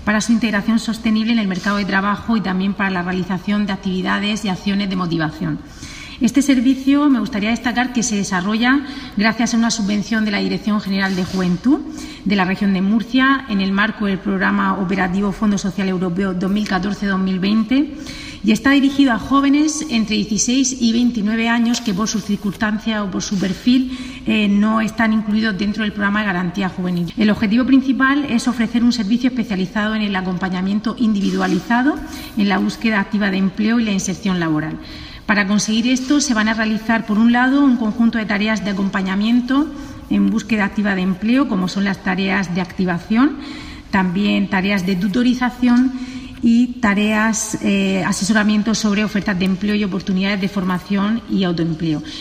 para su integración sostenible en el mercado de trabajo y también para la realización de actividades y acciones de motivación. Este servicio me gustaría destacar que se desarrolla gracias a una subvención de la Dirección General de Juventud de la Región de Murcia en el marco del Programa Operativo Fondo Social Europeo 2014-2020 y está dirigido a jóvenes entre 16 y 29 años que por sus circunstancias o por su perfil no están incluidos dentro del programa de garantía juvenil. El objetivo principal es ofrecer un servicio especializado en el acompañamiento individualizado en la búsqueda activa de empleo y la inserción laboral. Para conseguir esto se van a realizar, por un lado, un conjunto de tareas de acompañamiento en búsqueda activa de empleo, como son las tareas de activación, también tareas de tutorización y tareas, asesoramiento sobre ofertas de empleo y oportunidades de formación y autoempleo.